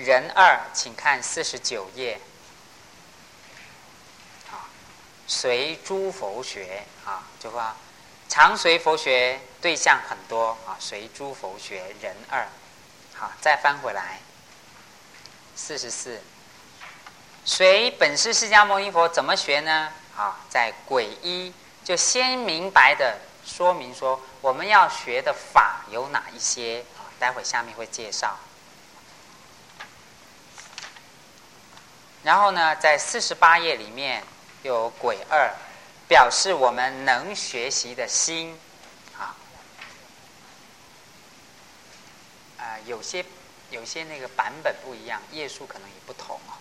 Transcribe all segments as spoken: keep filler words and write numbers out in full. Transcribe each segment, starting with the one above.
人二，请看四十九页。啊，随诸佛学啊，就话常随佛学对象很多啊，随诸佛学人二。好，再翻回来，四十四。随本师释迦牟尼佛怎么学呢？啊，在皈依就先明白的说明说我们要学的法有哪一些啊，待会下面会介绍。然后呢，在四十八页里面有轨二，表示我们能学习的心啊，啊、呃，有些有些那个版本不一样，页数可能也不同哦。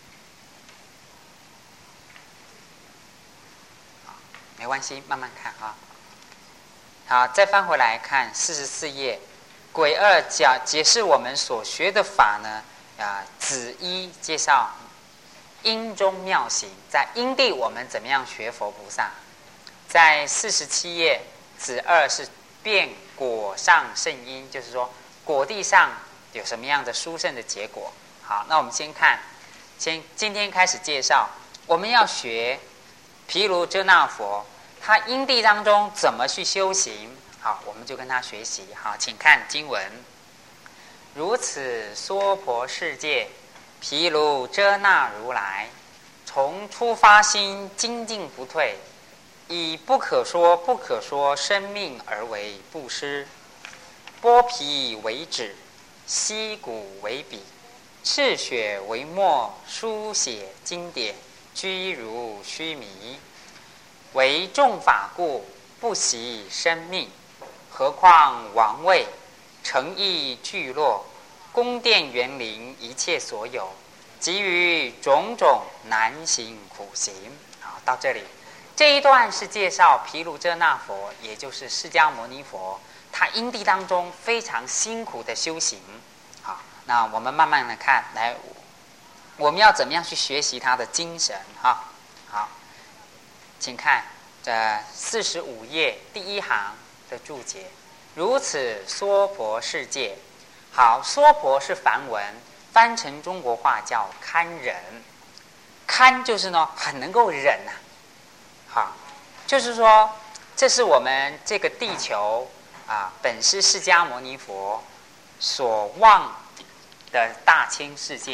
没关系，慢慢看啊。好，再翻回来看四十四页，轨二讲解释我们所学的法呢，啊，子一介绍因中妙行，在因地我们怎么样学佛菩萨。在四十七页，子二是变果上圣因，就是说果地上有什么样的殊胜的结果。好，那我们先看，先今天开始介绍，我们要学毗卢遮那佛。他因地当中怎么去修行？好，我们就跟他学习。好，请看经文：如此娑婆世界，毗卢遮那如来，从初发心精进不退，以不可说不可说生命而为布施，剥皮为纸，析骨为笔，赤血为墨，书写经典，居如须弥。为众法故，不惜生命，何况王位、诚意聚落、宫殿园林一切所有，给予种种难行苦行。好，到这里，这一段是介绍毗卢遮那佛，也就是释迦牟尼佛，他因地当中非常辛苦的修行。好，那我们慢慢的看，来，我们要怎么样去学习他的精神？哈，好。请看这四十五页第一行的注解，如此娑婆世界。好，娑婆是梵文，翻成中国话叫堪忍。堪就是呢很能够忍啊，好，就是说这是我们这个地球啊，本师释迦牟尼佛所望的大千世界。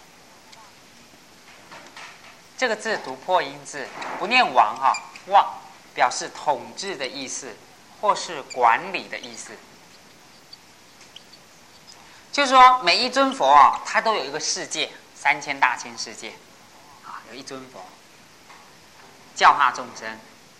这个字读破音字，不念王哈、啊，望表示统治的意思，或是管理的意思。就是说，每一尊佛啊，它都有一个世界，三千大千世界，啊，有一尊佛教化众生，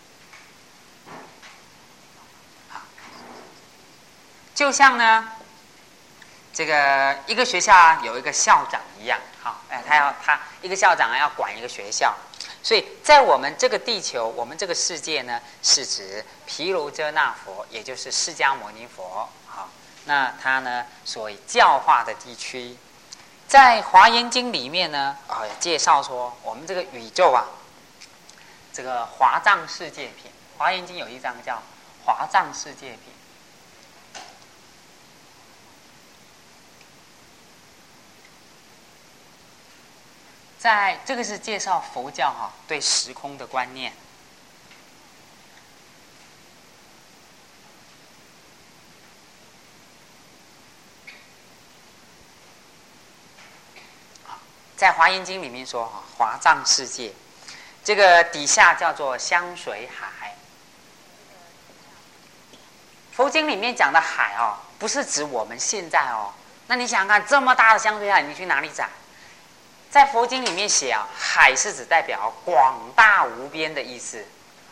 啊，就像呢，这个一个学校有一个校长一样。好，哎，他要他一个校长要管一个学校，所以在我们这个地球，我们这个世界呢，是指毗卢遮那佛，也就是释迦牟尼佛。好，那他呢所教化的地区，在《华严经》里面呢，啊、哦，介绍说我们这个宇宙啊，这个华藏世界品，《华严经》有一章叫《华藏世界品》。在这个是介绍佛教哈、啊、对时空的观念。在华严经里面说哈，华藏世界，这个底下叫做香水海。佛经里面讲的海哦，不是指我们现在哦。那你想想看，这么大的香水海，你去哪里找？在佛经里面写啊，海是指代表广大无边的意思。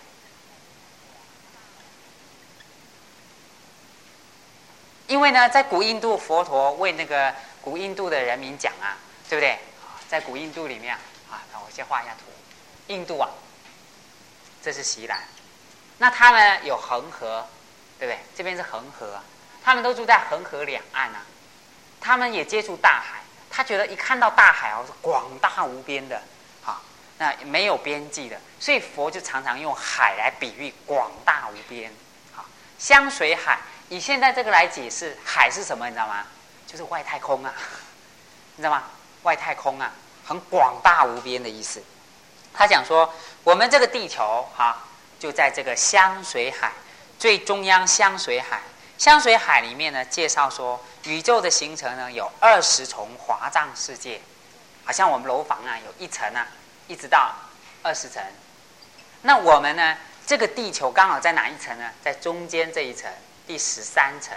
因为呢，在古印度佛陀为那个古印度的人民讲啊，对不对？在古印度里面啊，我先画一下图。印度啊，这是锡兰，那他们有恒河，对不对？这边是恒河，他们都住在恒河两岸啊，他们也接触大海。他觉得一看到大海哦，是广大无边的，好，那没有边际的，所以佛就常常用海来比喻广大无边。好，香水海，以现在这个来解释，海是什么？你知道吗？就是外太空啊。 你知道吗？外太空啊，很广大无边的意思。他讲说，我们这个地球哈，就在这个香水海最中央香水海。香水海里面呢，介绍说宇宙的形成呢有二十重华藏世界，好像我们楼房啊有一层啊，一直到二十层。那我们呢，这个地球刚好在哪一层呢？在中间这一层，第十三层。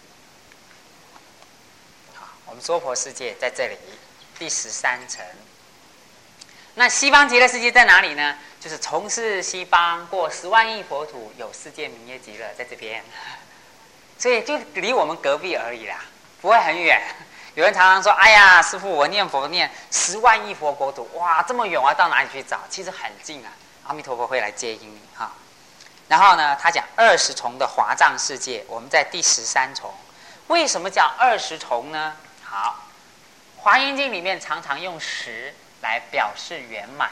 好，我们娑婆世界在这里，第十三层。那西方极乐世界在哪里呢？就是从事西方过十万亿佛土，有世界名曰极乐，在这边。所以就离我们隔壁而已啦，不会很远。有人常常说：“哎呀，师父，我念佛念十万亿佛国土，哇，这么远，我要到哪里去找？”其实很近啊。阿弥陀佛会来接引你哈。然后呢，他讲二十重的华藏世界，我们在第十三重。为什么叫二十重呢？好，《华严经》里面常常用十来表示圆满。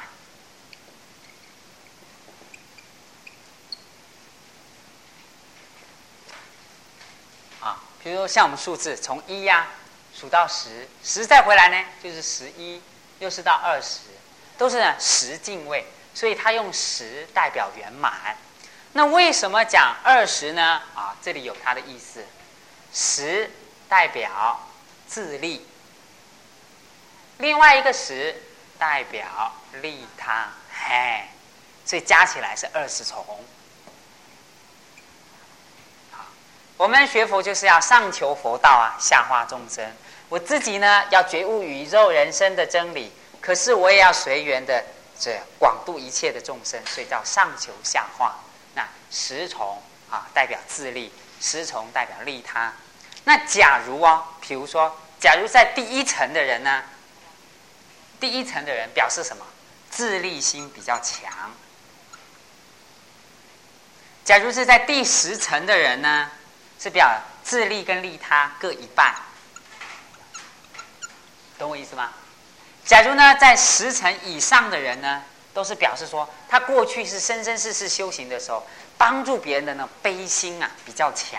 啊，比如说像我们数字从一呀、啊、数到十，十再回来呢就是十一，又是到二十，都是呢十进位。所以他用十代表圆满。那为什么讲二十呢？啊，这里有它的意思。十代表自利，另外一个十代表利他，嘿，所以加起来是二十重。好，我们学佛就是要上求佛道啊，下化众生。我自己呢要觉悟宇宙人生的真理，可是我也要随缘的。这广度一切的众生，所以叫上求下化。那十重啊，代表自利；十重代表利他。那假如哦，比如说，假如在第一层的人呢，第一层的人表示什么？自利心比较强。假如是在第十层的人呢，是表自利跟利他各一半。懂我意思吗？假如呢，在十层以上的人呢，都是表示说，他过去是生生世世修行的时候，帮助别人的呢悲心啊比较强。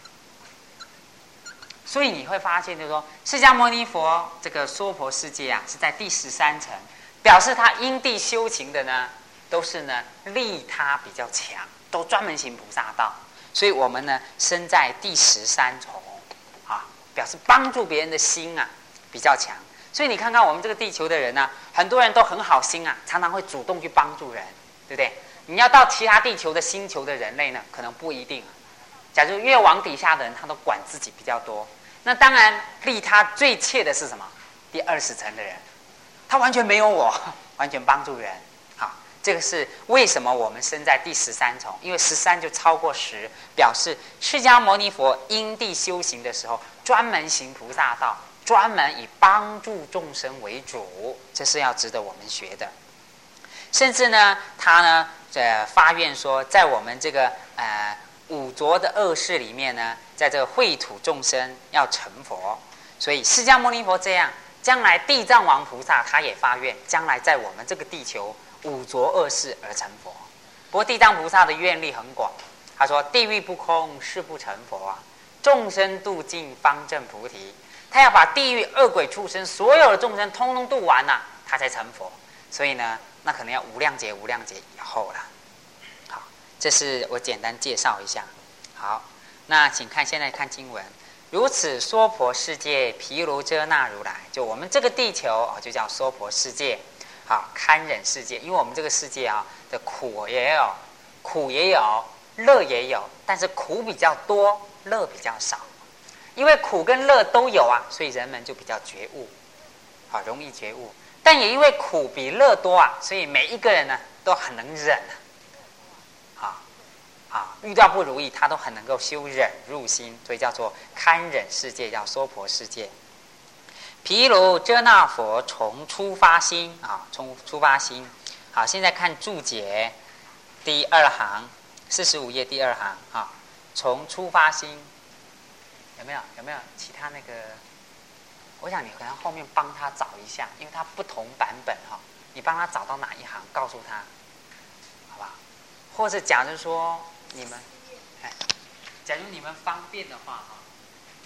所以你会发现，就是说，释迦牟尼佛这个娑婆世界啊，是在第十三层，表示他因地修行的呢，都是呢利他比较强，都专门行菩萨道。所以我们呢，身在第十三重，啊，表示帮助别人的心啊比较强。所以你看看我们这个地球的人呢、啊，很多人都很好心啊，常常会主动去帮助人，对不对？你要到其他地球的星球的人类呢，可能不一定、啊。假如越往底下的人，他都管自己比较多，那当然利他最切的是什么？第二十层的人，他完全没有我，完全帮助人。好，这个是为什么我们身在第十三重？因为十三就超过十，表示释迦牟尼佛因地修行的时候，专门行菩萨道。专门以帮助众生为主，这是要值得我们学的。甚至呢，他呢，呃，发愿说，在我们这个呃五浊的恶世里面呢，在这个秽土众生要成佛。所以释迦牟尼佛这样，将来地藏王菩萨他也发愿，将来在我们这个地球五浊恶世而成佛。不过地藏菩萨的愿力很广，他说：“地狱不空，誓不成佛啊！众生度尽，方证菩提。”他要把地狱恶鬼畜生所有的众生通通度完了、啊，他才成佛。所以呢，那可能要无量劫、无量劫以后了。好，这是我简单介绍一下。好，那请看现在看经文。如此娑婆世界，毗卢遮那如来，就我们这个地球就叫娑婆世界。好，堪忍世界，因为我们这个世界啊的苦也有，苦也有，乐也有，但是苦比较多，乐比较少。因为苦跟乐都有啊，所以人们就比较觉悟，好容易觉悟。但也因为苦比乐多啊，所以每一个人呢都很能忍啊，啊，遇到不如意他都很能够修忍入心，所以叫做堪忍世界，叫娑婆世界。毗卢遮那佛从初发心啊，从初发心。好，现在看注解第二行，四十五页第二行啊，从初发心。有没有有没有其他那个？我想你可能后面帮他找一下，因为他不同版本哈、哦，你帮他找到哪一行，告诉他，好不好？或者假如说你们，哎，假如你们方便的话哈，呃，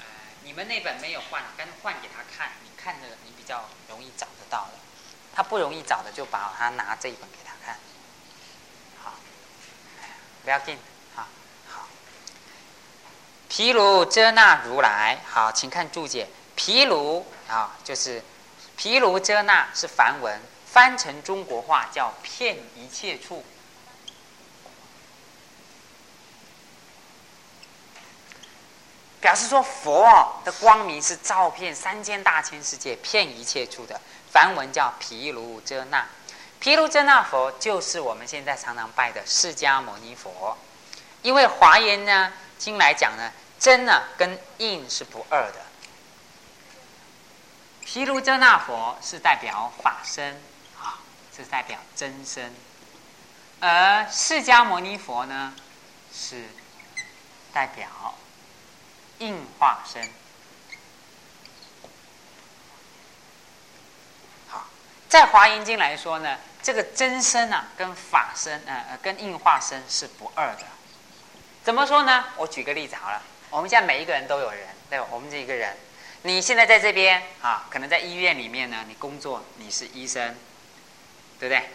你们那本没有换，干脆换给他看，你看的你比较容易找得到了。他不容易找的，就把他拿这一本给他看。好，不要紧，好，好。毗卢遮那如来，好，请看注解。毗卢啊，就是毗卢遮那是梵文，翻成中国话叫遍一切处。表示说佛的光明是照遍三千大千世界，遍一切处的。梵文叫毗卢遮那，毗卢遮那佛就是我们现在常常拜的释迦牟尼佛。因为华严呢经来讲呢，真呢跟印是不二的。毗卢遮那佛是代表法身啊，是代表真身，而释迦牟尼佛呢是代表应化身。好，在华严经来说呢，这个真身啊跟法身呃跟应化身是不二的。怎么说呢？我举个例子好了，我们现在每一个人都有人，对吧？我们这一个人，你现在在这边啊，可能在医院里面呢，你工作，你是医生，对不对？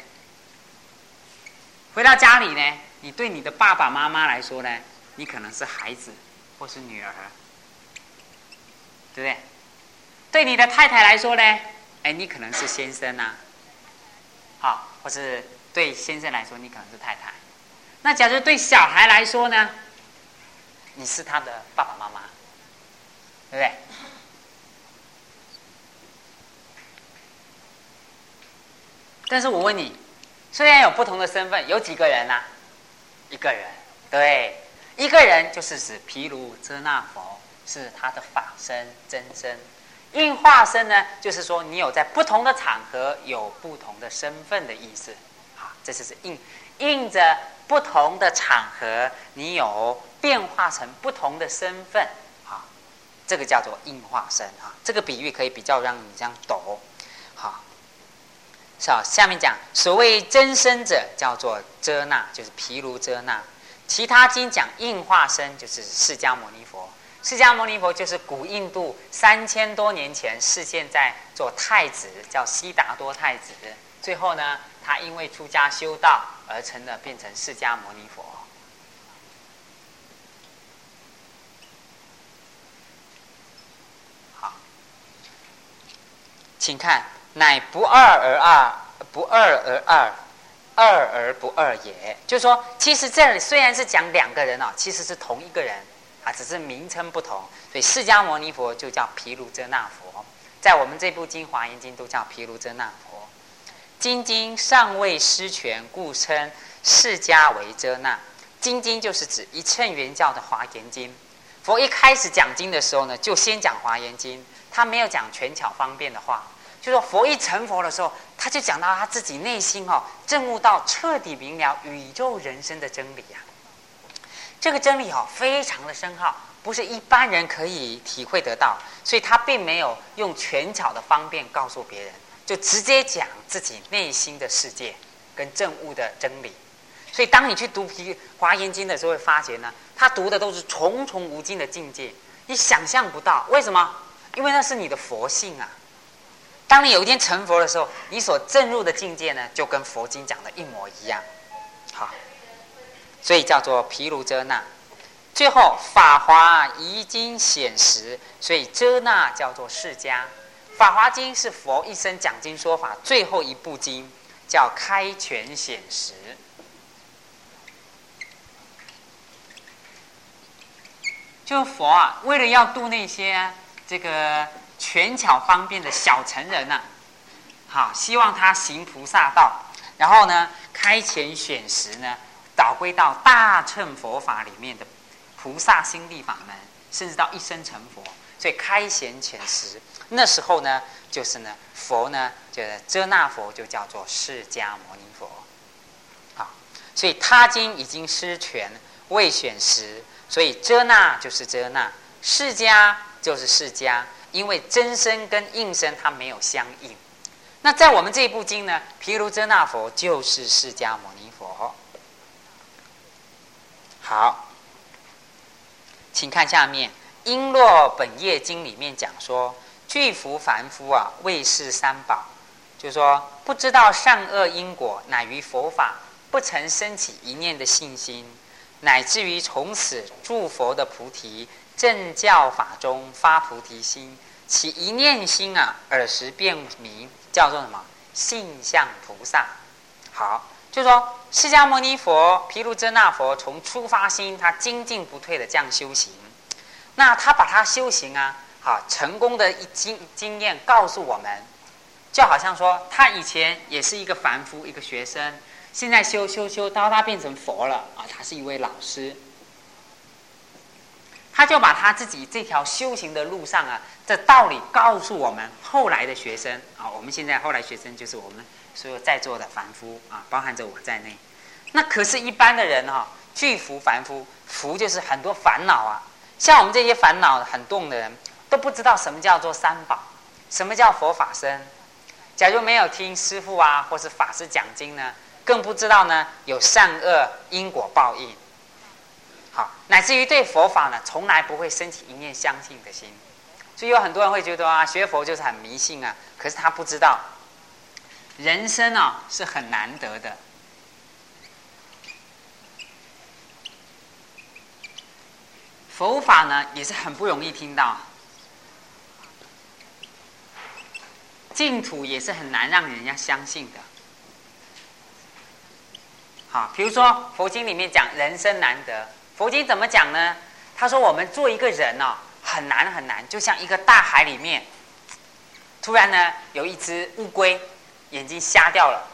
回到家里呢，你对你的爸爸妈妈来说呢，你可能是孩子或是女儿，对不对？对你的太太来说呢，哎，你可能是先生啊，好，或是对先生来说，你可能是太太。那假如对小孩来说呢，你是他的爸爸妈妈，对不对？但是我问你，虽然有不同的身份，有几个人啊？一个人，对，一个人就是指毗卢遮那佛，是他的法身真身。应化身呢，就是说你有在不同的场合有不同的身份的意思。好，这就是应应着不同的场合，你有变化成不同的身份。好，这个叫做应化身啊。这个比喻可以比较让你这样懂。好。好，下面讲所谓真身者叫做遮那，就是毗卢遮那。其他经讲应化身，就是释迦牟尼佛。释迦牟尼佛就是古印度三千多年前示现在做太子，叫悉达多太子。最后呢，他因为出家修道而成了变成释迦牟尼佛。好，请看。乃不二而二，不二而二，二而不二也。就是说，其实这里虽然是讲两个人哦，其实是同一个人啊，只是名称不同。所以释迦牟尼佛就叫毗卢遮那佛，在我们这部经《华严经》都叫毗卢遮那佛。经经尚未失权，故称释迦为遮那。经经就是指一乘圆教的《华严经》。佛一开始讲经的时候呢，就先讲《华严经》，他没有讲权巧方便的话。就说佛一成佛的时候，他就讲到他自己内心哦，证悟到彻底明了宇宙人生的真理啊。这个真理哦，非常的深奥，不是一般人可以体会得到，所以他并没有用权巧的方便告诉别人，就直接讲自己内心的世界跟证悟的真理。所以当你去读《华严经》的时候，会发觉呢，他读的都是重重无尽的境界，你想象不到。为什么？因为那是你的佛性啊。当你有一天成佛的时候，你所证入的境界呢，就跟佛经讲的一模一样。好，所以叫做毗卢遮那。最后法华遗经显实，所以遮那叫做释迦。法华经是佛一生讲经说法最后一部经，叫开权显实。就佛啊，为了要度那些、啊、这个权巧方便的小乘人呐、啊，好，希望他行菩萨道，然后呢，开权显实呢，导归到大乘佛法里面的菩萨心力法门，甚至到一生成佛，所以开显显实。那时候呢，就是呢，佛呢，就是遮那佛，就叫做释迦牟尼佛。好，所以他经已经失权，未显实，所以遮那就是遮那，释迦就是释迦。因为真身跟应身它没有相应，那在我们这部经呢，毗卢遮那佛就是释迦牟尼佛。好，请看下面， 璎珞本业经里面讲说，具夫凡夫啊，为是三宝，就是说不知道善恶因果，乃于佛法不曾升起一念的信心，乃至于从此诸佛的菩提正教法中发菩提心，其一念心啊，尔时便名叫做什么？性相菩萨。好，就说释迦牟尼佛、毗卢遮那佛从初发心，他精进不退的这样修行。那他把他修行啊，好成功的一经经验告诉我们，就好像说他以前也是一个凡夫，一个学生，现在修修修到他变成佛了啊，他是一位老师，他就把他自己这条修行的路上啊的道理告诉我们后来的学生啊，我们现在后来学生就是我们所有在座的凡夫啊，包含着我在内。那可是一般的人哈、啊，具福凡夫，福就是很多烦恼啊。像我们这些烦恼很重的人，都不知道什么叫做三宝，什么叫佛法僧。假如没有听师父啊，或是法师讲经呢，更不知道呢有善恶因果报应。好，乃至于对佛法呢，从来不会升起一念相信的心。所以有很多人会觉得啊，学佛就是很迷信啊，可是他不知道，人生啊是很难得的。佛法呢也是很不容易听到，净土也是很难让人家相信的。好，比如说佛经里面讲人生难得，佛经怎么讲呢？他说我们做一个人哦，很难很难，就像一个大海里面，突然呢有一只乌龟眼睛瞎掉了，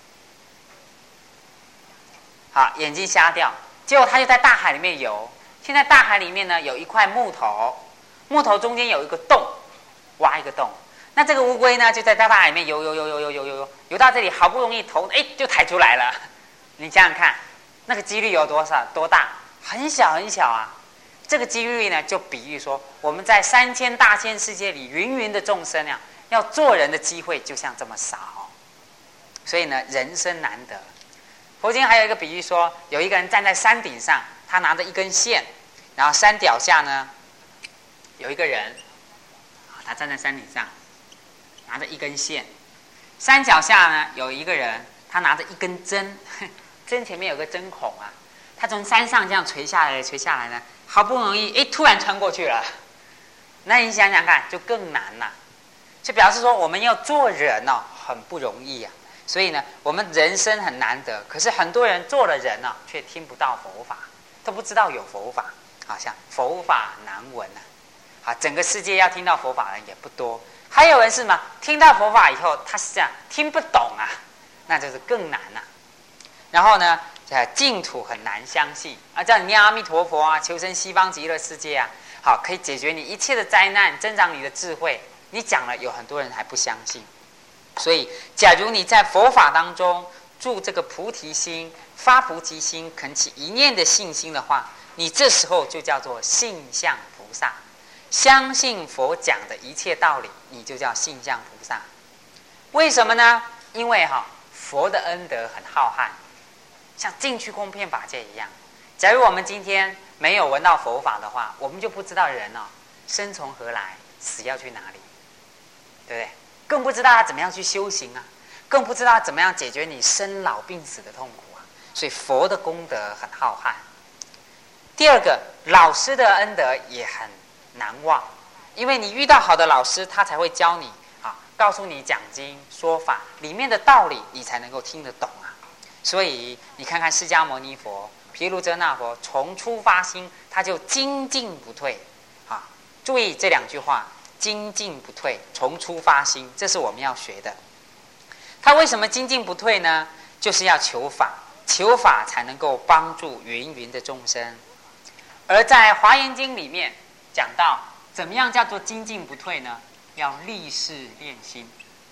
好，眼睛瞎掉，结果它就在大海里面游。现在大海里面呢有一块木头，木头中间有一个洞，挖一个洞。那这个乌龟呢就在大海里面游游游游游游游游到这里，好不容易头哎就抬出来了。你想想看，那个几率有多少多大？很小很小啊。这个几率呢，就比喻说我们在三千大千世界里芸芸的众生啊，要做人的机会就像这么少。所以呢，人生难得。佛经还有一个比喻说，有一个人站在山顶上，他拿着一根线，然后山脚下呢有一个人，他站在山顶上，拿着一根线，山脚下呢有一个人，他拿着一根针，针前面有个针孔啊，他从山上这样垂下来，垂下来呢，好不容易，哎，突然穿过去了。那你想想看，就更难了。就表示说，我们要做人哦，很不容易呀、啊。所以呢，我们人生很难得，可是很多人做了人啊，却听不到佛法，都不知道有佛法，好像佛法难闻啊。好，整个世界要听到佛法的人也不多。还有人是什么？听到佛法以后，他是这样听不懂啊，那就是更难了、啊。然后呢，净土很难相信啊，叫你念阿弥陀佛啊，求生西方极乐世界啊，好，可以解决你一切的灾难，增长你的智慧。你讲了，有很多人还不相信。所以，假如你在佛法当中住这个菩提心、发菩提心、恳起一念的信心的话，你这时候就叫做信相菩萨。相信佛讲的一切道理，你就叫信相菩萨。为什么呢？因为哈、哦，佛的恩德很浩瀚，像尽虚空遍法界一样。假如我们今天没有闻到佛法的话，我们就不知道人哦，生从何来，死要去哪里，对不对？更不知道他怎么样去修行啊，更不知道怎么样解决你生老病死的痛苦啊。所以佛的功德很浩瀚。第二个，老师的恩德也很难忘，因为你遇到好的老师，他才会教你啊，告诉你讲经说法里面的道理，你才能够听得懂啊。所以你看看释迦牟尼佛、毗卢遮那佛，从初发心，他就精进不退啊。注意这两句话。精进不退，从初发心，这是我们要学的。他为什么精进不退呢？就是要求法，求法才能够帮助芸芸的众生。而在《华严经》里面讲到，怎么样叫做精进不退呢？要立誓练心。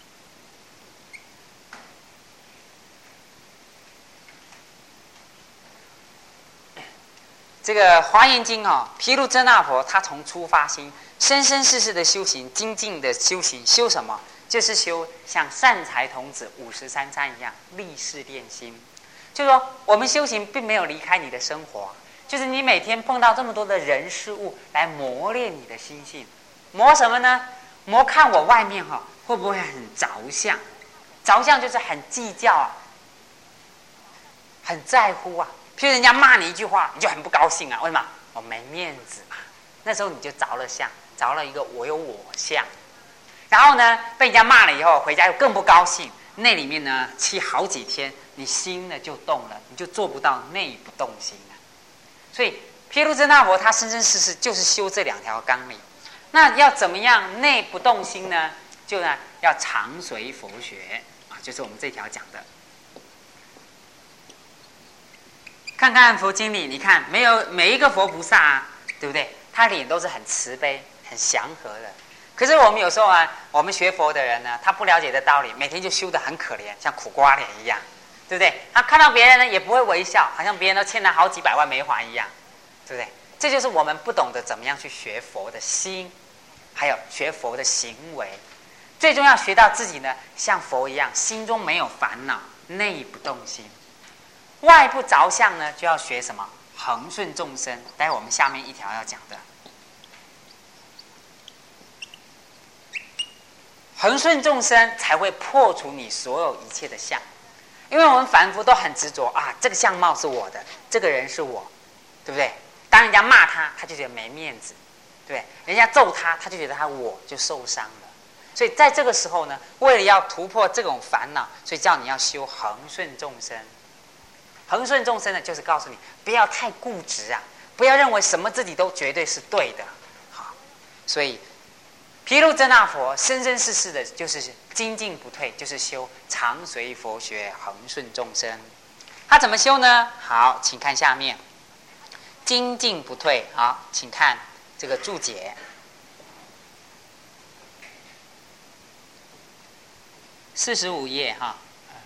这个《华严经》哦，毗卢遮那佛他从初发心，生生世世的修行，精进的修行，修什么？就是修像善财童子五十三参一样，立誓练心。就是说，我们修行并没有离开你的生活， 就是你每天碰到这么多的人事物，来磨练你的心性。磨什么呢？磨看我外面哈、哦、会不会很着相？着相就是很计较啊，很在乎啊。譬如人家骂你一句话，你就很不高兴啊。为什么？我没面子嘛。那时候你就着了相，着了一个我有我相。然后呢，被人家骂了以后，回家又更不高兴。那里面呢，气好几天，你心呢就动了，你就做不到内不动心了。所以毗卢遮那佛他生生世世就是修这两条纲领。那要怎么样内不动心呢？就呢要常随佛学啊，就是我们这条讲的。看看佛经里，你看没有每一个佛菩萨啊，对不对？他脸都是很慈悲、很祥和的。可是我们有时候啊，我们学佛的人呢，他不了解的道理，每天就修得很可怜，像苦瓜脸一样，对不对？他看到别人呢，也不会微笑，好像别人都欠他好几百万没还一样，对不对？这就是我们不懂得怎么样去学佛的心，还有学佛的行为。最终要学到自己呢，像佛一样，心中没有烦恼，内不动心。外部着相呢，就要学什么？恒顺众生。待会我们下面一条要讲的。恒顺众生才会破除你所有一切的相，因为我们凡夫都很执着啊，这个相貌是我的，这个人是我，对不对？当人家骂他，他就觉得没面子，对不对？人家揍他，他就觉得他我就受伤了。所以在这个时候呢，为了要突破这种烦恼，所以叫你要修恒顺众生。恒顺众生呢，就是告诉你不要太固执啊，不要认为什么自己都绝对是对的。好，所以毗卢遮那佛生生世世的就是精进不退，就是修常随佛学，恒顺众生。他怎么修呢？好，请看下面，精进不退。好，请看这个注解，四十五页哈，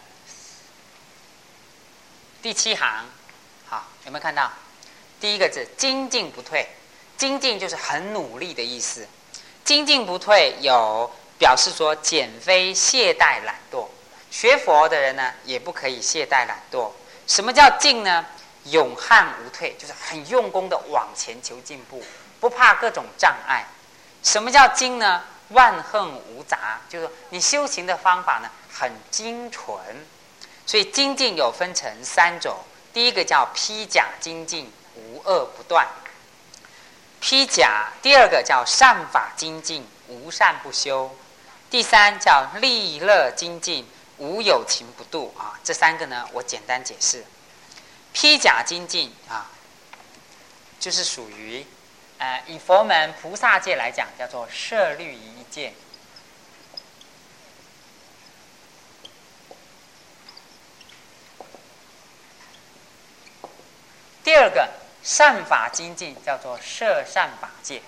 第七行，好，有没有看到？第一个字精进不退，精进就是很努力的意思。精进不退有表示说减非懈怠懒惰，学佛的人呢也不可以懈怠懒惰。什么叫进呢？勇悍无退，就是很用功的往前求进步，不怕各种障碍。什么叫精呢？万恨无杂，就是说你修行的方法呢很精纯。所以精进有分成三种，第一个叫披甲精进，无恶不断。披甲，第二个叫善法精进，无善不修。第三叫利乐精进，无有情不度啊。这三个呢，我简单解释。披甲精进啊，就是属于呃以佛门菩萨界来讲，叫做摄律仪戒。第二个善法精进叫做摄善法界。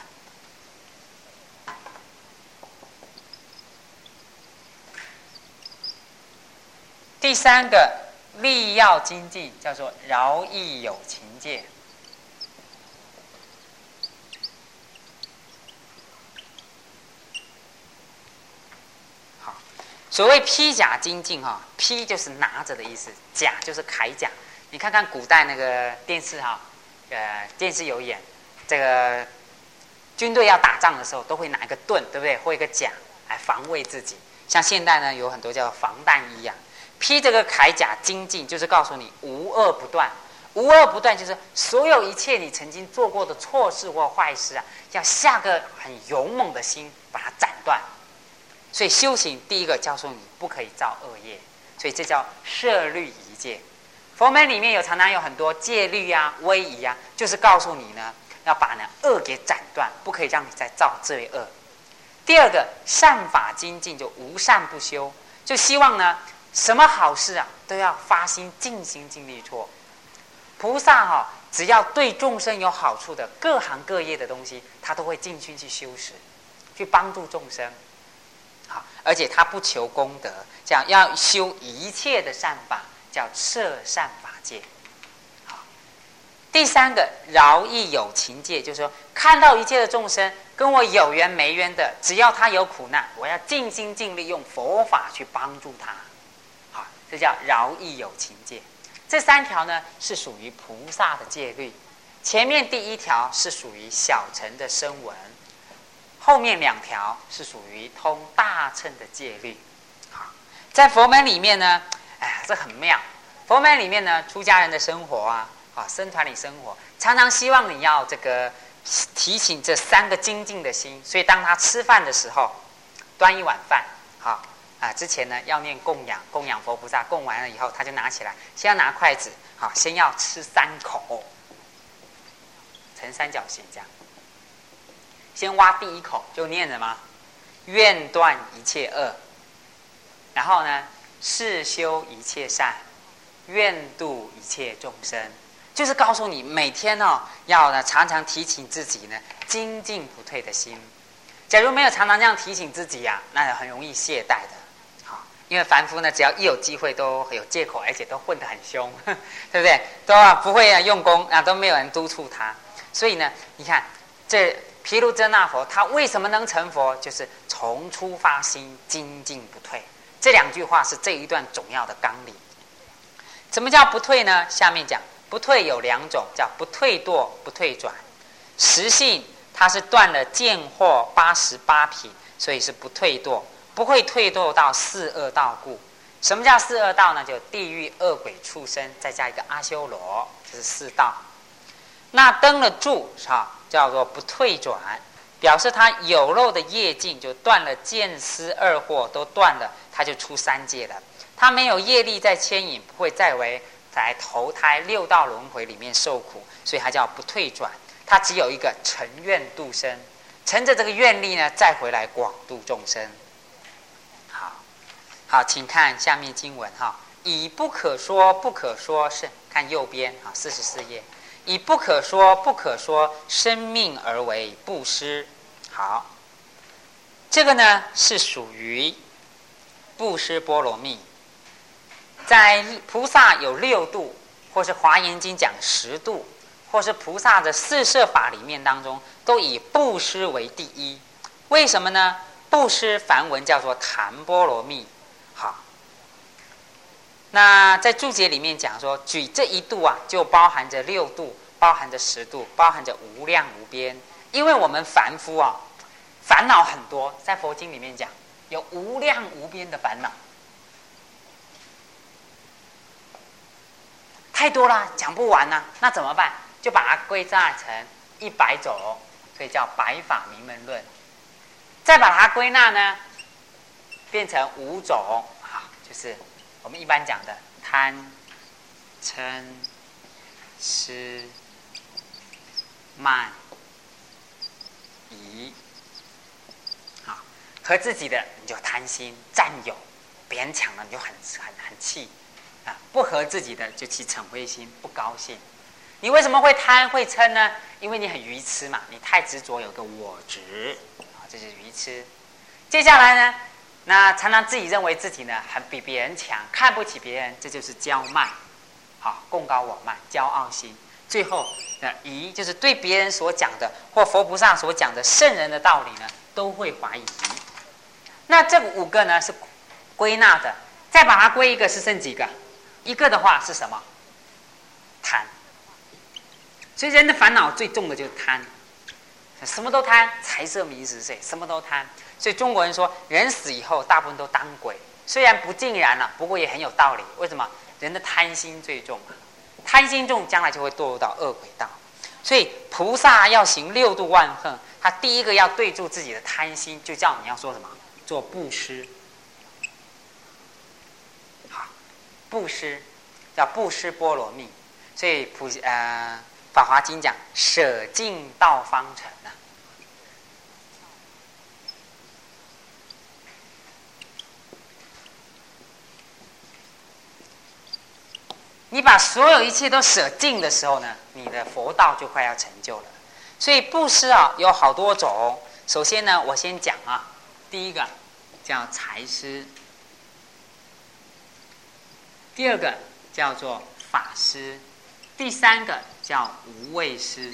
第三个利要精进叫做饶益有情界。好，所谓披甲精进哈，披就是拿着的意思，甲就是铠甲。你看看古代那个电视哈，呃，电视有演这个军队要打仗的时候，都会拿一个盾，对不对？或一个甲来防卫自己。像现代呢，有很多叫防弹衣啊。披这个铠甲精进，就是告诉你无恶不断。无恶不断就是所有一切你曾经做过的错事或坏事啊，要下个很勇猛的心把它斩断。所以修行第一个教授你不可以造恶业，所以这叫摄律仪戒。佛门里面有常常有很多戒律啊、威仪啊，就是告诉你呢，要把呢恶给斩断，不可以让你再造罪恶。第二个善法精进，就无善不修，就希望呢什么好事啊都要发心尽心尽力做。菩萨哈、哦，只要对众生有好处的各行各业的东西，他都会尽心去修持，去帮助众生。好，而且他不求功德，这样要修一切的善法。叫摄善法界。好，第三个饶益有情界，就是说看到一切的众生跟我有缘没缘的，只要他有苦难，我要尽心尽力用佛法去帮助他。好，这叫饶益有情界。 这三条呢是属于菩萨的戒律，前面第一条是属于小乘的声闻，后面两条是属于通大乘的戒律。好，在佛门里面呢，哎，这很妙。佛门里面呢，出家人的生活啊，啊，僧团里生活，常常希望你要这个提醒这三个精进的心。所以当他吃饭的时候，端一碗饭，好。啊，之前呢要念供养，供养佛菩萨，供完了以后，他就拿起来，先要拿筷子，好，先要吃三口，呈三角形这样。先挖第一口，就念什么？愿断一切恶，然后呢，誓修一切善，愿度一切众生。就是告诉你，每天哦，要呢常常提醒自己呢，精进不退的心。假如没有常常这样提醒自己呀、啊，那很容易懈怠的。因为凡夫呢，只要一有机会都有借口，而且都混得很凶，对不对？都啊不会啊用功啊，都没有人督促他。所以呢，你看这毗卢遮那佛，他为什么能成佛？就是从初发心，精进不退。这两句话是这一段总要的纲领。什么叫不退呢？下面讲不退有两种，叫不退堕、不退转。实性它是断了见惑八十八品，所以是不退堕。不会退堕到四恶道故。什么叫四恶道呢？就地狱、恶鬼、畜生，再加一个阿修罗，这是四道。那登了住，哈，叫做不退转，表示他有漏的业境就断了，见思二惑都断了，他就出三界了。他没有业力在牵引，不会再为在投胎六道轮回里面受苦，所以他叫不退转。他只有一个成愿度生，乘着这个愿力呢，再回来广度众生。好，请看下面经文哈，以不可说不可说是看右边啊，四十四页，以不可说不可说生命而为布施。好，这个呢是属于布施波罗蜜，在菩萨有六度，或是华严经讲十度，或是菩萨的四摄法里面当中，都以布施为第一。为什么呢？布施梵文叫做檀波罗蜜。好，那在注解里面讲说，举这一度啊，就包含着六度，包含着十度，包含着无量无边。因为我们凡夫啊，烦恼很多，在佛经里面讲，有无量无边的烦恼，太多了，讲不完啊。那怎么办？就把它归纳成一百种，所以叫百法明门论。再把它归纳呢，变成五种，好，就是我们一般讲的贪、嗔、痴、慢、疑。好，和自己的你就贪心占有，别人抢了你就很很很气啊；不合自己的就起嗔恚心，不高兴。你为什么会贪会嗔呢？因为你很愚痴嘛，你太执着有个我执，啊，这是愚痴。接下来呢？那常常自己认为自己呢很比别人强，看不起别人，这就是骄慢，好，贡高我慢，骄傲心。最后的疑就是对别人所讲的或佛菩萨所讲的圣人的道理呢，都会怀疑。那这五个呢是归纳的，再把它归一个是剩几个？一个的话是什么？贪。所以人的烦恼最重的就是贪，什么都贪，财色名食睡，什么都贪。所以中国人说，人死以后大部分都当鬼，虽然不尽然了、啊，不过也很有道理。为什么？人的贪心最重，贪心重，将来就会堕入到恶鬼道。所以菩萨要行六度万恨，他第一个要对住自己的贪心，就叫你要说什么？做布施。好，布施叫布施波罗蜜。所以普呃《法华经》讲舍尽道方成啊。你把所有一切都舍尽的时候呢，你的佛道就快要成就了。所以布施啊有好多种。首先呢，我先讲啊，第一个叫财施，第二个叫做法施，第三个叫无畏施。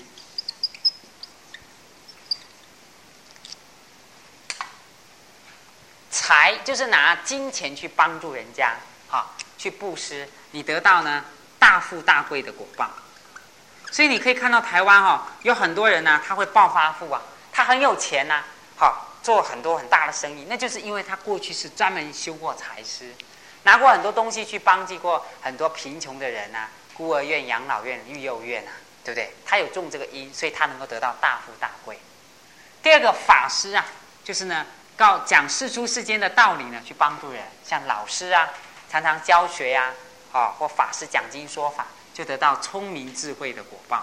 财就是拿金钱去帮助人家，好，去布施，你得到呢大大富大贵的果报。所以你可以看到台湾哈、哦，有很多人呢、啊，他会暴发户啊，他很有钱呐、啊，好做很多很大的生意，那就是因为他过去是专门修过财师，拿过很多东西去帮助过很多贫穷的人啊，孤儿院、养老院、育幼院啊，对不对？他有种这个因，所以他能够得到大富大贵。第二个法师啊，就是呢告讲世出世间的道理呢，去帮助人，像老师啊，常常教学呀、啊，啊或法师讲经说法，就得到聪明智慧的果报。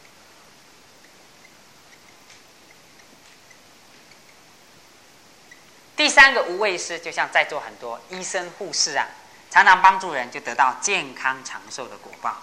第三个无畏师，就像在座很多医生护士啊，常常帮助人，就得到健康长寿的果报。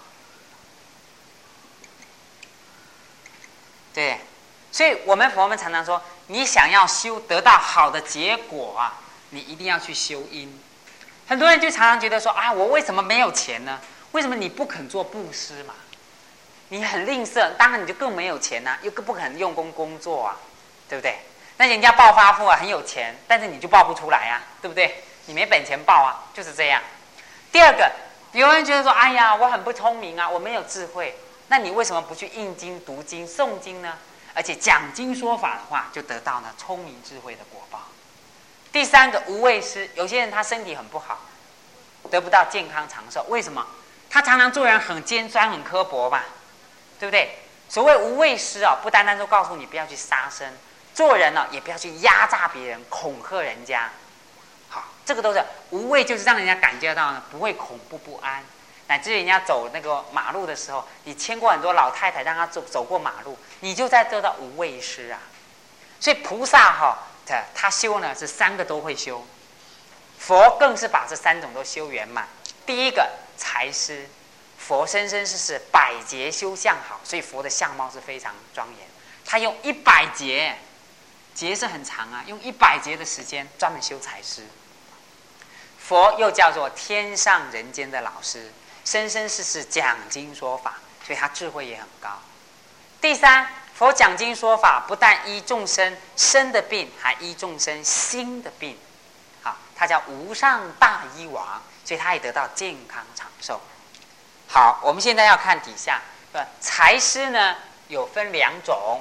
对，所以我们佛门常常说，你想要修得到好的结果啊，你一定要去修因。很多人就常常觉得说啊，我为什么没有钱呢？为什么你不肯做布施嘛？你很吝啬，当然你就更没有钱啊，又更不肯用功工作啊，对不对？那人家暴发户啊，很有钱，但是你就报不出来啊，对不对？你没本钱报啊，就是这样。第二个，有人觉得说，哎呀，我很不聪明啊，我没有智慧，那你为什么不去印经、读经、诵经呢？而且讲经说法的话，就得到呢聪明智慧的果报。第三个无畏师，有些人他身体很不好，得不到健康长寿，为什么？他常常做人很尖酸、很刻薄吧，对不对？所谓无畏师啊，不单单说告诉你不要去杀生。做人呢，也不要去压榨别人、恐吓人家，好，这个都是无畏，就是让人家感觉到呢不会恐怖不安，乃至于人家走那个马路的时候，你牵过很多老太太，让她走走过马路，你就在做到无畏师啊。所以菩萨哈、哦，他修呢是三个都会修，佛更是把这三种都修圆满。第一个财师，佛生生世世百劫修相好，所以佛的相貌是非常庄严，他用一百劫。劫是很长啊，用一百劫的时间专门修财师。佛又叫做天上人间的老师，生生世世讲经说法，所以他智慧也很高。第三，佛讲经说法不但医众生身的病，还医众生心的病。好，他叫无上大医王，所以他也得到健康长寿。好，我们现在要看底下，财师呢有分两种。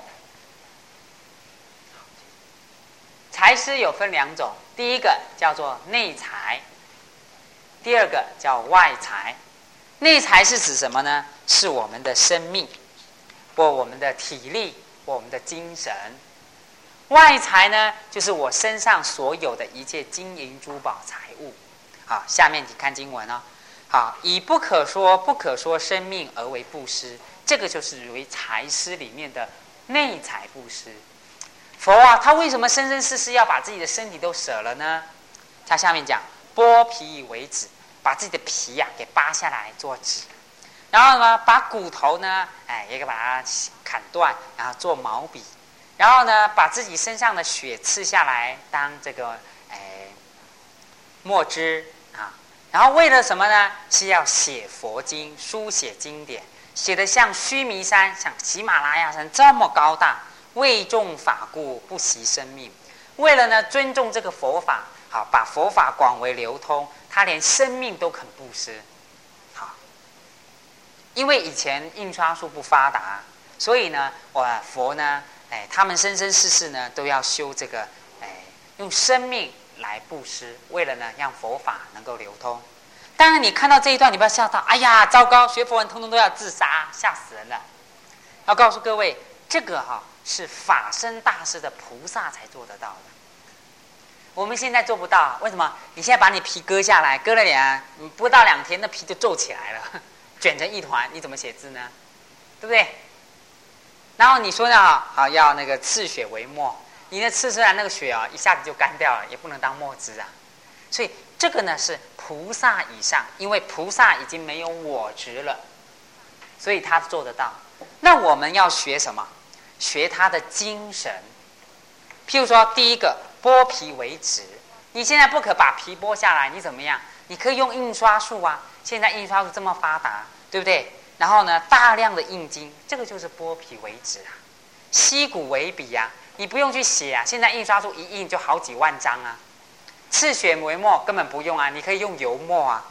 财师有分两种，第一个叫做内财，第二个叫外财。内财是指什么呢？是我们的生命，或我们的体力，或我们的精神。外财呢，就是我身上所有的一切金银珠宝财物。好，下面你看经文哦。好，以不可说不可说生命而为布施，这个就是属于财施里面的内财布施。佛啊，他为什么生生世世要把自己的身体都舍了呢？他下面讲剥皮以为纸，把自己的皮呀、啊、给扒下来做纸，然后呢，把骨头呢，哎，也给把它砍断，然后做毛笔，然后呢，把自己身上的血刺下来当这个哎墨汁啊，然后为了什么呢？是要写佛经，书写经典，写得像须弥山、像喜马拉雅山这么高大。为众法故，不惜生命。为了呢尊重这个佛法，好把佛法广为流通，他连生命都肯布施。好，因为以前印刷术不发达，所以呢，我佛呢，哎，他们生生世世呢都要修这个，哎，用生命来布施，为了呢让佛法能够流通。当然，你看到这一段，你不要吓到，哎呀，糟糕，学佛人通通都要自杀，吓死人了。要告诉各位，这个哈、哦。是法身大师的菩萨才做得到的，我们现在做不到。为什么？你现在把你皮割下来，割了两，不到两天，那皮就皱起来了，卷成一团，你怎么写字呢？对不对？然后你说呢？好，要那个刺血为墨，你的刺出来那个血啊，一下子就干掉了，也不能当墨汁啊。所以这个呢是菩萨以上，因为菩萨已经没有我执了，所以他做得到。那我们要学什么？学他的精神。譬如说，第一个剥皮为纸，你现在不可把皮剥下来，你怎么样？你可以用印刷术啊，现在印刷术这么发达，对不对？然后呢，大量的印经，这个就是剥皮为纸啊。吸骨为笔啊，你不用去写啊，现在印刷术一印就好几万张啊。刺血为墨根本不用啊，你可以用油墨啊。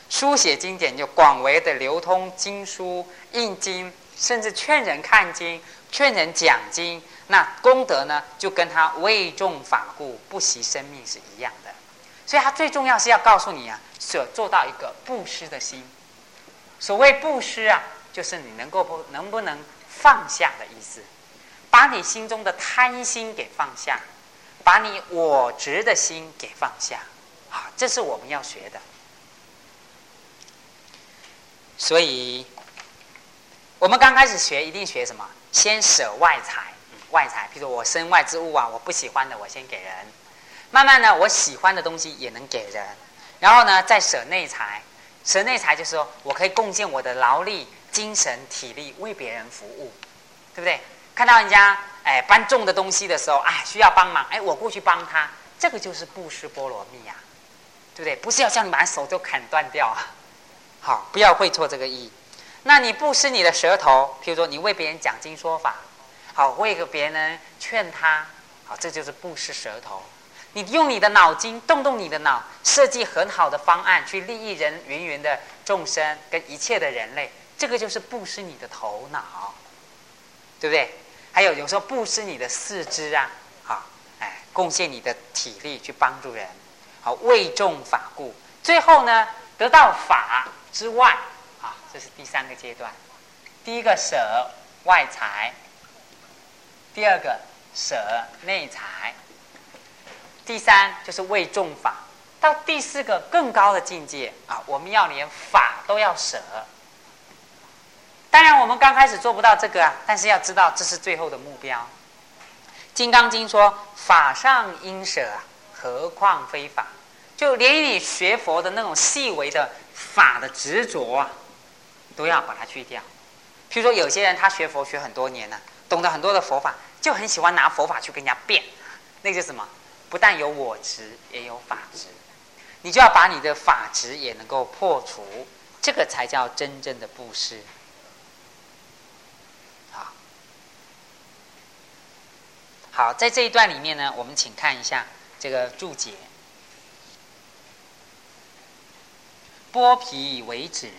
书写经典就广为的流通经书、印经，甚至劝人看经、劝人讲经，那功德呢就跟他为众法故不惜生命是一样的。所以他最重要是要告诉你啊，所做到一个布施的心。所谓布施啊，就是你能够不能不能放下的意思，把你心中的贪心给放下，把你我执的心给放下，啊，这是我们要学的。所以我们刚开始学一定学什么？先舍外财，嗯、外财，譬如我身外之物啊，我不喜欢的我先给人，慢慢呢我喜欢的东西也能给人，然后呢再舍内财。舍内财就是说我可以贡献我的劳力、精神、体力为别人服务，对不对？看到人家哎搬重的东西的时候，哎需要帮忙，哎我过去帮他，这个就是布施波罗蜜啊，对不对？不是要叫你把手都砍断掉啊。好，不要会错这个意。那你布施你的舌头，譬如说你为别人讲经说法，好，为个别人劝他，好，这就是布施舌头。你用你的脑筋动动你的脑，设计很好的方案去利益人芸芸的众生跟一切的人类，这个就是布施你的头脑，对不对？还有有时候布施你的四肢啊，好，哎，贡献你的体力去帮助人，好，为众法故。最后呢，得到法之外，啊，这是第三个阶段。第一个舍外财，第二个舍内财，第三就是为众法。到第四个更高的境界啊，我们要连法都要舍。当然我们刚开始做不到这个啊，但是要知道这是最后的目标。金刚经说法上应舍，何况非法，就连你学佛的那种细微的法的执着啊，都要把它去掉。譬如说有些人他学佛学很多年了、啊，懂得很多的佛法，就很喜欢拿佛法去跟人家辩，那个是什么？不但有我执，也有法执。你就要把你的法执也能够破除，这个才叫真正的布施。好，好，在这一段里面呢，我们请看一下这个注解。剥皮为止。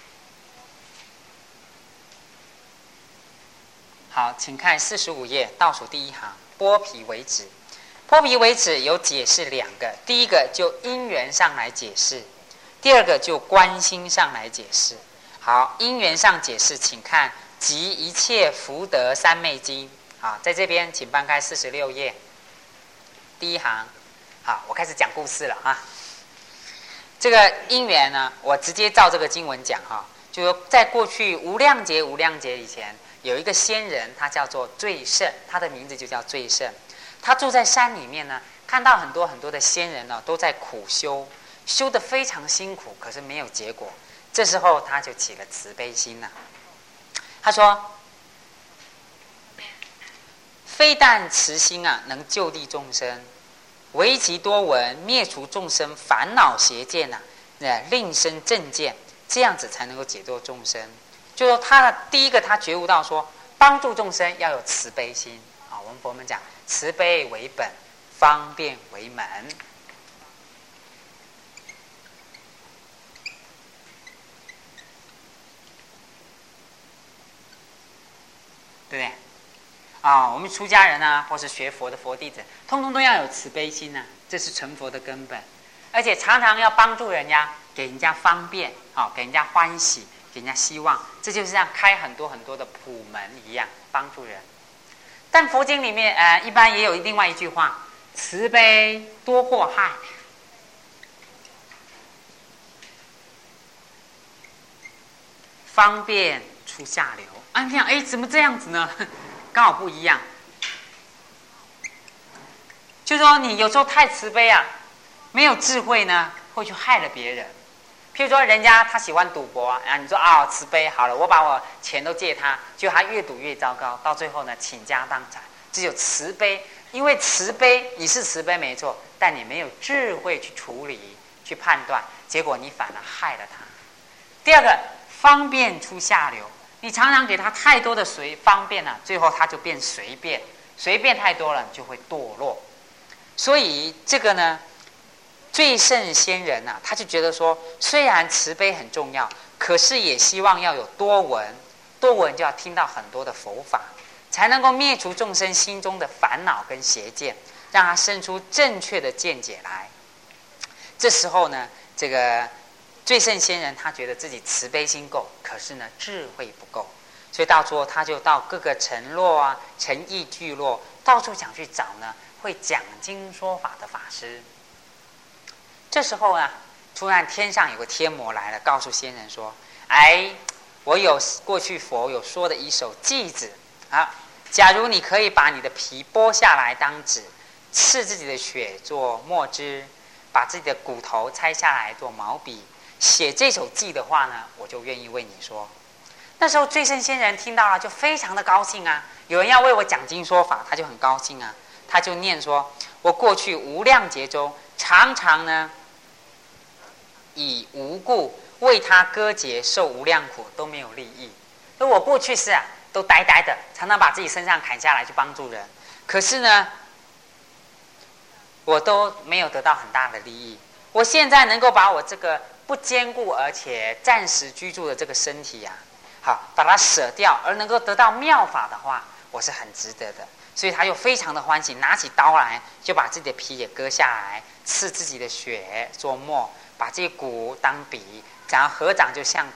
好，请看四十五页倒数第一行，剥皮为止。剥皮为止有解释两个，第一个就因缘上来解释，第二个就观心上来解释。好，因缘上解释，请看《集一切福德三昧经》。好，在这边请翻开四十六页，第一行。好，我开始讲故事了啊。这个因缘呢，我直接照这个经文讲哈，就说在过去无量劫无量劫以前，有一个仙人，他叫做最胜，他的名字就叫最胜。他住在山里面呢，看到很多很多的仙人呢都在苦修，修得非常辛苦，可是没有结果。这时候他就起了慈悲心了、啊。他说：“非但慈心啊，能救利众生。”为其多闻，灭除众生烦恼邪见呐、啊，令生正见，这样子才能够解脱众生。就说他的第一个，他觉悟到说，帮助众生要有慈悲心啊。我们佛门讲，慈悲为本，方便为门，对不对？啊、哦，我们出家人啊，或是学佛的佛弟子，通通都要有慈悲心啊，这是成佛的根本。而且常常要帮助人家，给人家方便，好、哦，给人家欢喜，给人家希望，这就是像开很多很多的普门一样，帮助人。但佛经里面，呃，一般也有另外一句话：慈悲多祸害，方便出下流。啊，你想，哎，怎么这样子呢？刚好不一样，就说你有时候太慈悲啊，没有智慧呢，会去害了别人。譬如说，人家他喜欢赌博啊，你说啊、哦，慈悲好了，我把我钱都借他，就他越赌越糟糕，到最后呢，倾家荡产。只有慈悲，因为慈悲你是慈悲没错，但你没有智慧去处理、去判断，结果你反而害了他。第二个，方便出下流。你常常给他太多的随方便了、啊，最后他就变随便，随便太多了，你就会堕落。所以这个呢， 最胜仙人啊，他就觉得说，虽然慈悲很重要，可是也希望要有多闻，多闻就要听到很多的佛法，才能够灭除众生心中的烦恼跟邪见，让他生出正确的见解来。这时候呢，这个最胜仙人他觉得自己慈悲心够，可是呢智慧不够，所以到最后他就到各个城落啊、城邑聚落，到处想去找呢会讲经说法的法师。这时候呢，突然天上有个天魔来了，告诉仙人说：“哎，我有过去佛有说的一首偈子啊，假如你可以把你的皮剥下来当纸，刺自己的血做墨汁，把自己的骨头拆下来做毛笔，写这首偈的话呢，我就愿意为你说。”那时候最胜仙人听到了，就非常的高兴啊！有人要为我讲经说法，他就很高兴啊，他就念说：“我过去无量劫中，常常呢。”以无故为他割截受无量苦，都没有利益。而我过去是啊，都呆呆的，常常把自己身上砍下来去帮助人，可是呢，我都没有得到很大的利益。我现在能够把我这个不坚固而且暂时居住的这个身体呀、啊，好把它舍掉，而能够得到妙法的话，我是很值得的。所以他又非常的欢喜，拿起刀来就把自己的皮也割下来，刺自己的血做墨，把这些骨当笔，然后合掌就像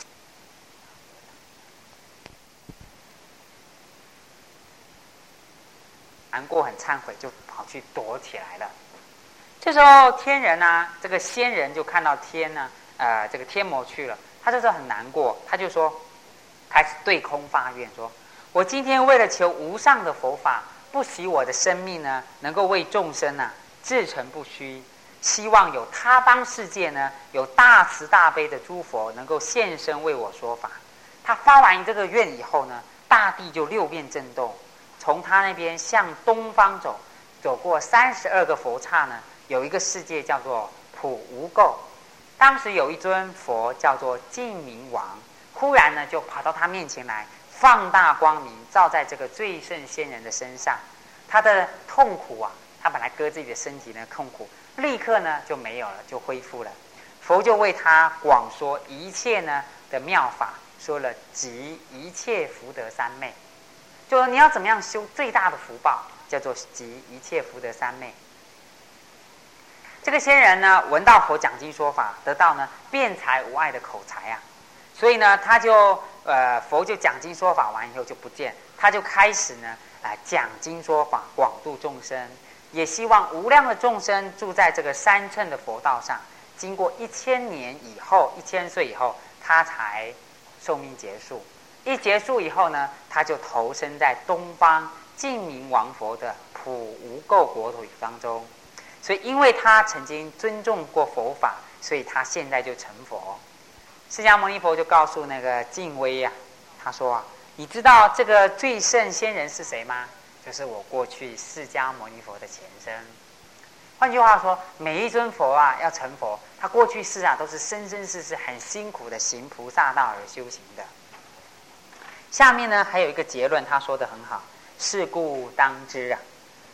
难过很忏悔，就跑去躲起来了。这时候天人啊，这个仙人就看到天呢、啊，呃，这个天魔去了，他这时候很难过，他就说，开始对空发愿说：我今天为了求无上的佛法，不惜我的生命呢，能够为众生啊至诚不虚。希望有他方世界呢，有大慈大悲的诸佛能够现身为我说法。他发完这个愿以后呢，大地就六变震动，从他那边向东方走，走过三十二个佛刹呢，有一个世界叫做普无垢。当时有一尊佛叫做净明王，忽然呢就跑到他面前来，放大光明照在这个最胜仙人的身上。他的痛苦啊，他本来割自己的身体呢痛苦，立刻呢就没有了，就恢复了。佛就为他广说一切呢的妙法，说了集一切福德三昧，就说你要怎么样修最大的福报，叫做集一切福德三昧。这个仙人呢，闻到佛讲经说法，得到呢辩才无碍的口才啊，所以呢，他就呃佛就讲经说法完以后就不见，他就开始呢啊、呃、讲经说法，广度众生。也希望无量的众生住在这个三乘的佛道上，经过一千年以后，一千岁以后，他才寿命结束。一结束以后呢，他就投身在东方净明王佛的普无垢国土当中。所以，因为他曾经尊重过佛法，所以他现在就成佛。释迦牟尼佛就告诉那个净威啊，他说啊，你知道这个最胜仙人是谁吗？就是我过去释迦牟尼佛的前身。换句话说，每一尊佛啊要成佛，他过去世啊都是生生世世很辛苦的行菩萨道而修行的。下面呢还有一个结论，他说得很好，是故当知啊，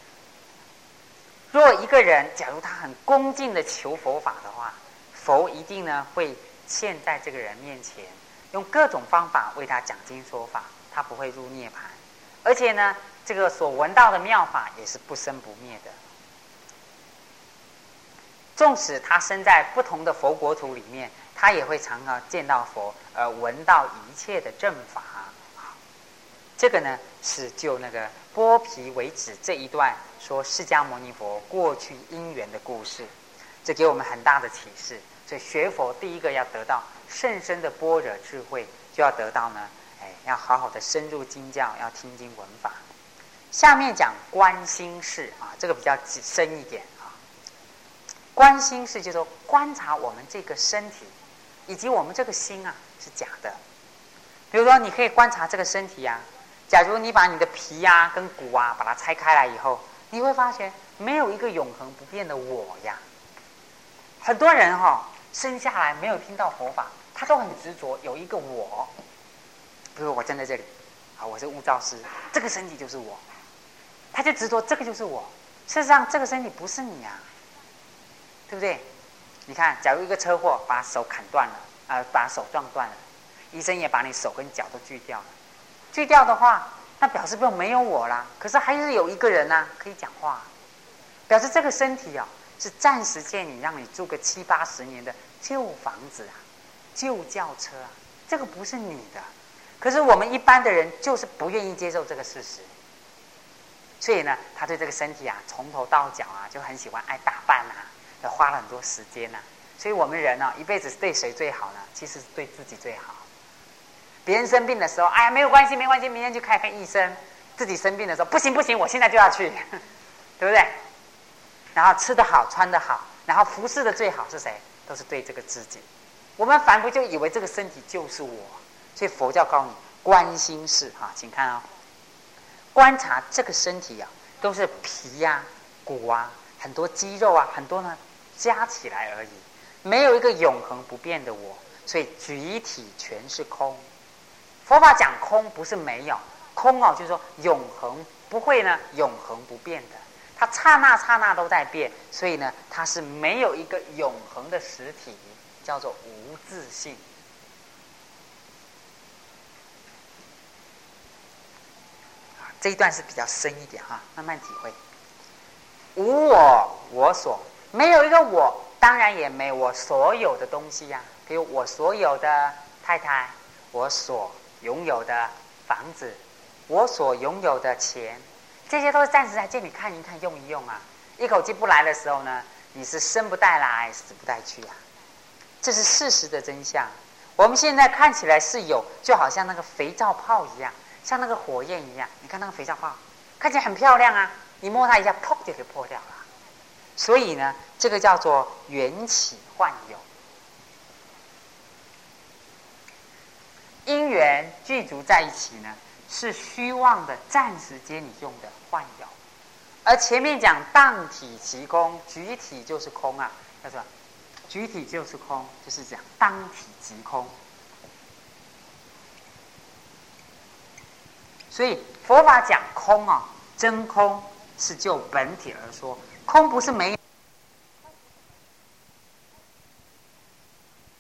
若一个人假如他很恭敬的求佛法的话，佛一定呢会现在这个人面前，用各种方法为他讲经说法，他不会入涅槃，而且呢这个所闻到的妙法也是不生不灭的。纵使他身在不同的佛国土里面，他也会常常见到佛，而闻到一切的正法。这个呢是就那个剥皮为止这一段说释迦牟尼佛过去因缘的故事，这给我们很大的启示。所以学佛第一个要得到甚深的般若智慧，就要得到呢，哎，要好好的深入经教，要听经闻法。下面讲观心事啊，这个比较深一点啊。观心事就是说观察我们这个身体以及我们这个心啊是假的。比如说你可以观察这个身体啊，假如你把你的皮啊跟骨啊把它拆开来以后，你会发现没有一个永恒不变的我呀。很多人哈、哦、生下来没有听到佛法，他都很执着有一个我，比如我站在这里，好，我是悟照师，这个身体就是我，他就执着这个就是我。事实上这个身体不是你啊，对不对？ 你看，假如一个车祸把手砍断了，啊、呃，把手撞断了，医生也把你手跟脚都锯掉了。锯掉的话，那表示不没有我啦。可是还是有一个人啊，可以讲话，表示这个身体啊、哦、是暂时借你，让你住个七八十年的旧房子啊，旧轿车啊，这个不是你的。可是我们一般的人就是不愿意接受这个事实，所以呢，他对这个身体啊，从头到脚啊，就很喜欢爱打扮啊，也花了很多时间啊。所以我们人呢、哦，一辈子是对谁最好呢？其实是对自己最好。别人生病的时候，哎呀，没有关系，没关系，明天去看看医生。自己生病的时候，不行不行，我现在就要去，对不对？然后吃得好，穿得好，然后服侍的最好是谁？都是对这个自己。我们凡夫就以为这个身体就是我，所以佛教告诉你，观心事啊，请看啊、哦，观察这个身体啊，都是皮啊、骨啊、很多肌肉啊，很多呢加起来而已，没有一个永恒不变的我，所以举体全是空。佛法讲空不是没有，空哦，就是说永恒不会呢，永恒不变的，它刹那刹那都在变，所以呢，它是没有一个永恒的实体，叫做无自性。这一段是比较深一点哈，慢慢体会。无我，我所，没有一个我，当然也没有我所有的东西呀、啊。比如我所有的太太，我所拥有的房子，我所拥有的钱，这些都是暂时来借你看一看、用一用啊。一口气不来的时候呢，你是生不带来，死不带去啊。这是事实的真相。我们现在看起来是有，就好像那个肥皂泡一样。像那个火焰一样，你看那个肥皂泡，看起来很漂亮啊，你摸它一下，砰就给破掉了。所以呢，这个叫做缘起幻有，因缘具足在一起呢，是虚妄的，暂时接你用的幻有。而前面讲当体即空，举体就是空啊，叫做举体就是空，就是讲当体即空。所以佛法讲空啊，真空是就本体而说，空不是没有。